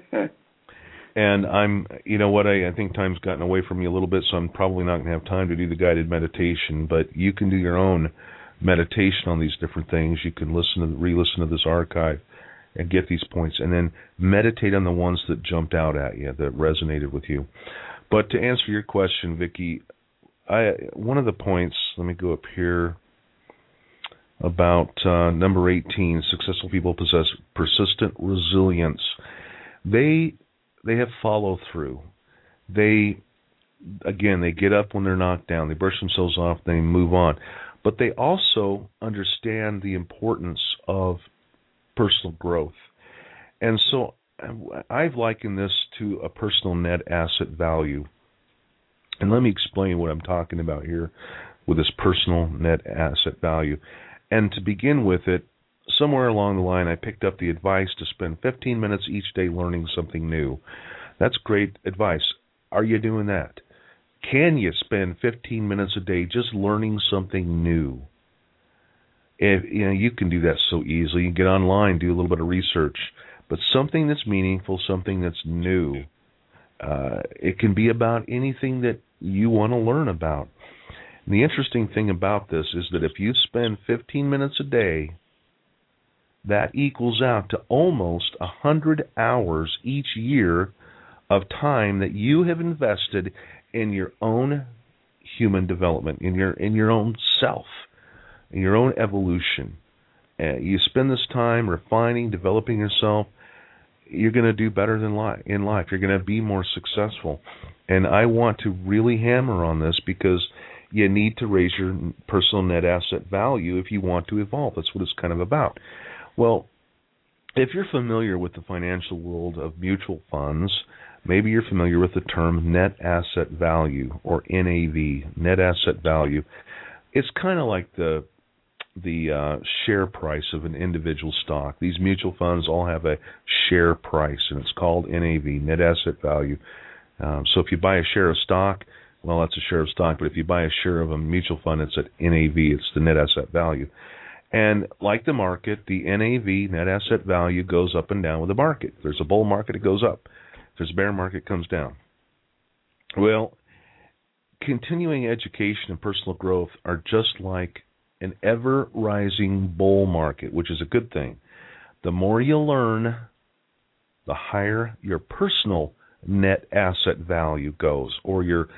And I think time's gotten away from me a little bit, so I'm probably not going to have time to do the guided meditation. But you can do your own meditation on these different things. You can re-listen to this archive and get these points, and then meditate on the ones that jumped out at you, that resonated with you. But to answer your question, Vicki, one of the points, let me go up here, about number 18, successful people possess persistent resilience. They have follow-through. They get up when they're knocked down. They brush themselves off, they move on. But they also understand the importance of personal growth. And so I've likened this to a personal net asset value. And let me explain what I'm talking about here with this personal net asset value. And to begin with it, somewhere along the line I picked up the advice to spend 15 minutes each day learning something new. That's great advice. Are you doing that? Can you spend 15 minutes a day just learning something new? You can do that so easily. You can get online, do a little bit of research. But something that's meaningful, something that's new, it can be about anything that you want to learn about. And the interesting thing about this is that if you spend 15 minutes a day, that equals out to almost 100 hours each year of time that you have invested in your own human development, in your own self, in your own evolution. You spend this time refining, developing yourself, you're going to do better in life. You're going to be more successful. And I want to really hammer on this because you need to raise your personal net asset value if you want to evolve. That's what it's kind of about. Well, if you're familiar with the financial world of mutual funds, maybe you're familiar with the term net asset value, or NAV, net asset value. It's kind of like the share price of an individual stock. These mutual funds all have a share price, and it's called NAV, net asset value. So if you buy a share of stock, well, that's a share of stock. But if you buy a share of a mutual fund, it's at NAV. It's the net asset value. And like the market, the NAV, net asset value, goes up and down with the market. If there's a bull market, it goes up. If there's a bear market, it comes down. Well, continuing education and personal growth are just like an ever-rising bull market, which is a good thing. The more you learn, the higher your personal net asset value goes, or your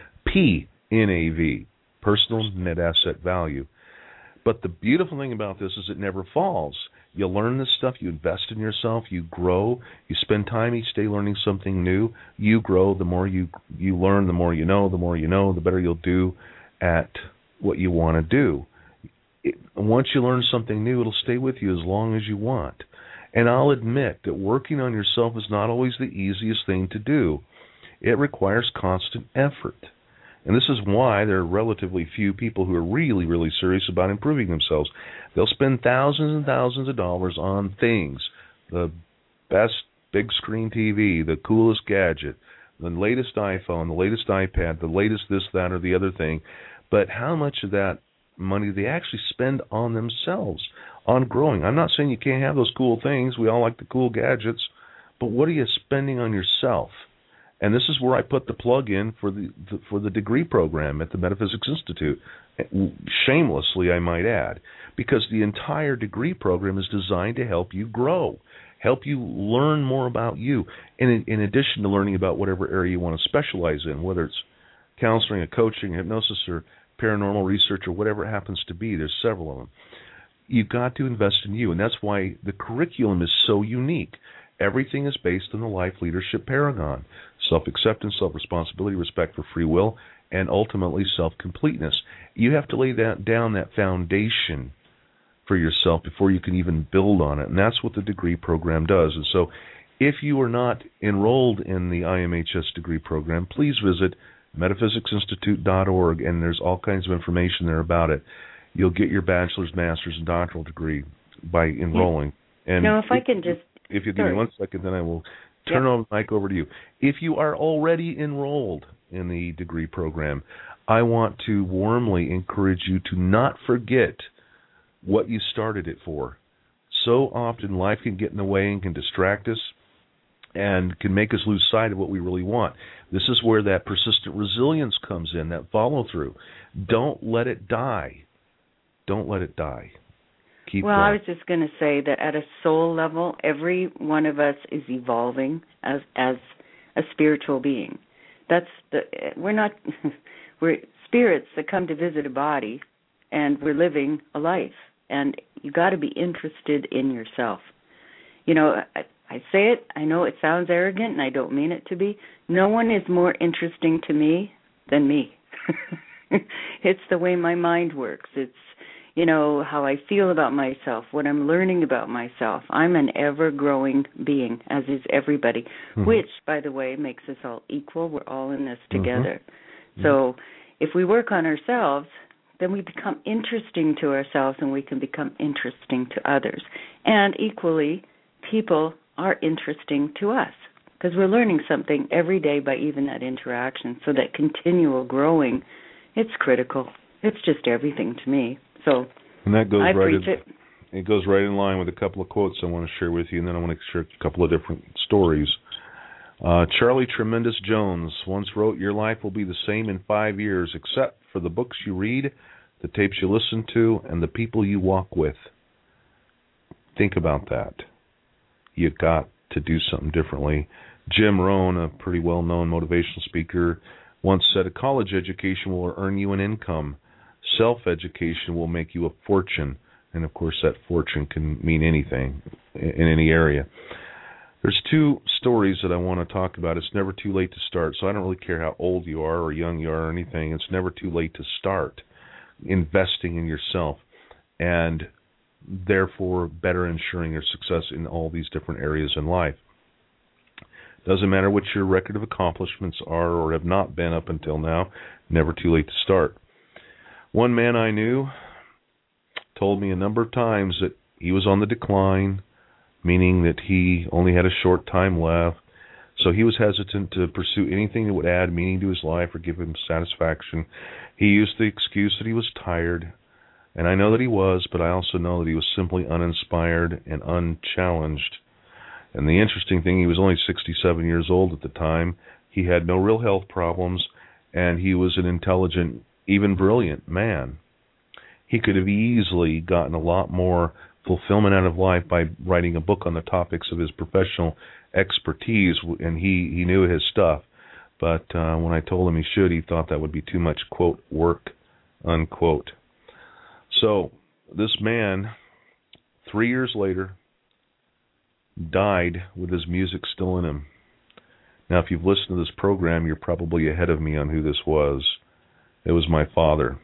PNAV, personal net asset value. But the beautiful thing about this is it never falls. You learn this stuff, you invest in yourself, you grow, you spend time each day learning something new, you grow. The more you learn, the more you know, the better you'll do at what you want to do. Once you learn something new, it'll stay with you as long as you want. And I'll admit that working on yourself is not always the easiest thing to do. It requires constant effort. And this is why there are relatively few people who are really, really serious about improving themselves. They'll spend thousands and thousands of dollars on things, the best big screen TV, the coolest gadget, the latest iPhone, the latest iPad, the latest this, that, or the other thing. But how much of that money do they actually spend on themselves, on growing? I'm not saying you can't have those cool things. We all like the cool gadgets. But what are you spending on yourself? And this is where I put the plug in for the degree program at the Metaphysics Institute, shamelessly, I might add, because the entire degree program is designed to help you grow, help you learn more about you, and in addition to learning about whatever area you want to specialize in, whether it's counseling, or coaching, hypnosis, or paranormal research, or whatever it happens to be. There's several of them. You've got to invest in you, and that's why the curriculum is so unique. Everything is based on the life leadership paragon: self-acceptance, self-responsibility, respect for free will, and ultimately self-completeness. You have to lay down that foundation for yourself before you can even build on it, and that's what the degree program does. And so if you are not enrolled in the IMHS degree program, please visit metaphysicsinstitute.org, and there's all kinds of information there about it. You'll get your bachelor's, master's, and doctoral degree by enrolling. And if I can just... If you give me 1 second, then I will turn the mic over to you. If you are already enrolled in the degree program, I want to warmly encourage you to not forget what you started it for. So often life can get in the way and can distract us and can make us lose sight of what we really want. This is where that persistent resilience comes in, that follow-through. Don't let it die. Don't let it die. Keep going. I was just going to say that at a soul level, every one of us is evolving as a spiritual being. We're spirits that come to visit a body, and we're living a life. And you got to be interested in yourself. You know, I say it, I know it sounds arrogant, and I don't mean it to be. No one is more interesting to me than me. It's the way my mind works. It's, you know, how I feel about myself, what I'm learning about myself. I'm an ever-growing being, as is everybody, which, by the way, makes us all equal. We're all in this together. So if we work on ourselves, then we become interesting to ourselves, and we can become interesting to others. And equally, people are interesting to us, because we're learning something every day by even that interaction. So that continual growing, it's critical. It's just everything to me. So, and that goes it goes right in line with a couple of quotes I want to share with you, and then I want to share a couple of different stories. Charlie Tremendous Jones once wrote, "Your life will be the same in 5 years, except for the books you read, the tapes you listen to, and the people you walk with." Think about that. You got to do something differently. Jim Rohn, a pretty well-known motivational speaker, once said, "A college education will earn you an income. Self-education will make you a fortune." And, of course, that fortune can mean anything in any area. There's two stories that I want to talk about. It's never too late to start, so I don't really care how old you are or young you are or anything. It's never too late to start investing in yourself and, therefore, better ensuring your success in all these different areas in life. Doesn't matter what your record of accomplishments are or have not been up until now, never too late to start. One man I knew told me a number of times that he was on the decline, meaning that he only had a short time left, so he was hesitant to pursue anything that would add meaning to his life or give him satisfaction. He used the excuse that he was tired, and I know that he was, but I also know that he was simply uninspired and unchallenged. And the interesting thing, he was only 67 years old at the time. He had no real health problems, and he was an intelligent, even brilliant man. He could have easily gotten a lot more fulfillment out of life by writing a book on the topics of his professional expertise, and he knew his stuff. But when I told him he should, he thought that would be too much, quote, work, unquote. So this man, 3 years later, died with his music still in him. Now, if you've listened to this program, you're probably ahead of me on who this was. It was my father.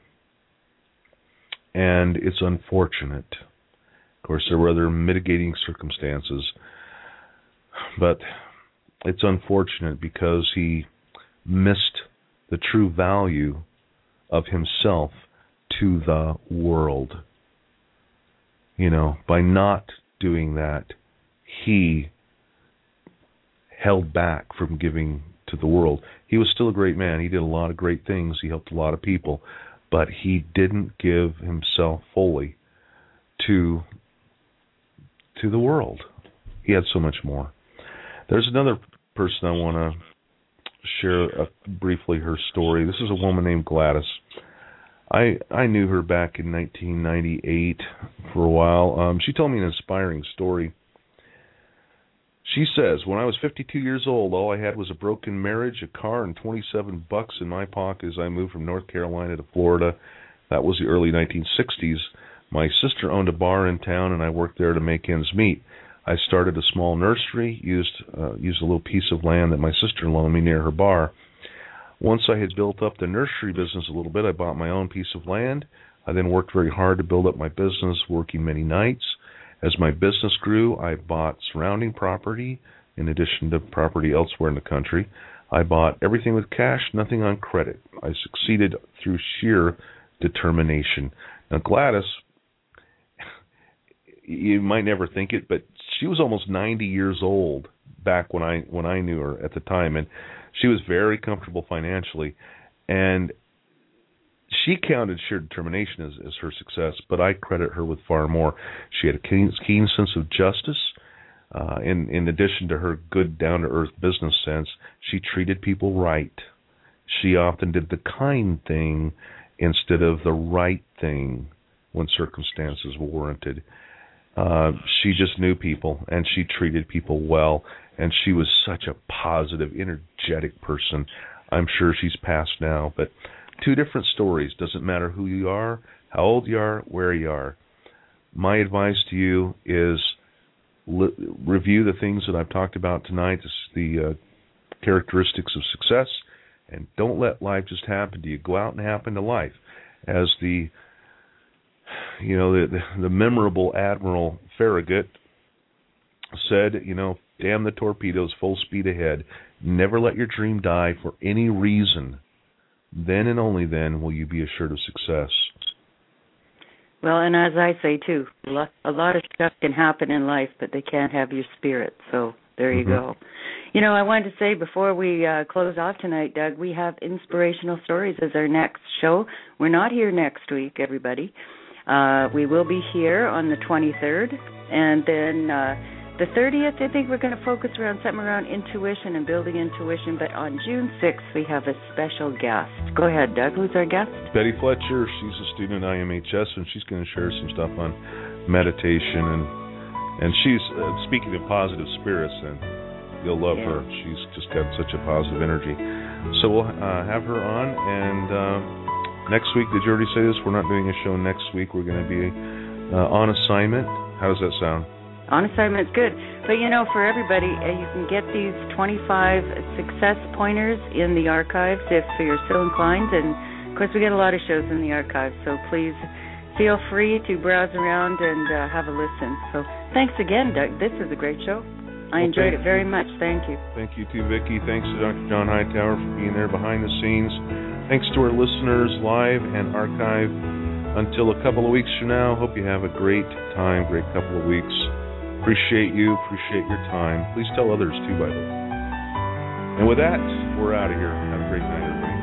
And it's unfortunate. Of course, there were other mitigating circumstances. But it's unfortunate because he missed the true value of himself to the world. You know, by not doing that, he held back from giving to the world. He was still a great man. He did a lot of great things. He helped a lot of people. But he didn't give himself fully to the world. He had so much more. There's another person I want to share briefly her story. This is a woman named Gladys. I knew her back in 1998 for a while. She told me an inspiring story. She says, when I was 52 years old, all I had was a broken marriage, a car, and $27 in my pocket as I moved from North Carolina to Florida. That was the early 1960s. My sister owned a bar in town, and I worked there to make ends meet. I started a small nursery, used a little piece of land that my sister loaned me near her bar. Once I had built up the nursery business a little bit, I bought my own piece of land. I then worked very hard to build up my business, working many nights. As my business grew, I bought surrounding property in addition to property elsewhere in the country. I bought everything with cash, nothing on credit. I succeeded through sheer determination. Now, Gladys, you might never think it, but she was almost 90 years old back when I knew her at the time, and she was very comfortable financially, and she counted sheer determination as her success, but I credit her with far more. She had a keen sense of justice. In addition to her good, down-to-earth business sense, she treated people right. She often did the kind thing instead of the right thing when circumstances were warranted. She just knew people, and she treated people well, and she was such a positive, energetic person. I'm sure she's passed now, but two different stories. Doesn't matter who you are, how old you are, where you are. My advice to you is review the things that I've talked about tonight, the characteristics of success, and don't let life just happen to you. Go out and happen to life. As the memorable Admiral Farragut said, damn the torpedoes, full speed ahead. Never let your dream die for any reason. Then and only then will you be assured of success. Well, and as I say, too, a lot of stuff can happen in life, but they can't have your spirit. So there you go. I wanted to say before we close off tonight, Doug, we have Inspirational Stories as our next show. We're not here next week, everybody. We will be here on the 23rd, and then the 30th, I think we're going to focus around something around intuition and building intuition, but on June 6th, we have a special guest. Go ahead, Doug. Who's our guest? Betty Fletcher. She's a student at IMHS, and she's going to share some stuff on meditation, and she's, speaking of positive spirits, and you'll love her. She's just got such a positive energy. So we'll have her on, and next week, did you already say this? We're not doing a show next week. We're going to be on assignment. How does that sound? On assignment's good. But, for everybody, you can get these 25 success pointers in the archives if you're so inclined. And, of course, we get a lot of shows in the archives, so please feel free to browse around and have a listen. So thanks again, Doug. This is a great show. I enjoyed it very much. Thank you. Thank you, too, Vicki. Thanks to Dr. John Hightower for being there behind the scenes. Thanks to our listeners live and archive. Until a couple of weeks from now, hope you have a great time, great couple of weeks. Appreciate you, appreciate your time. Please tell others, too, by the way. And with that, we're out of here. Have a great night, everybody.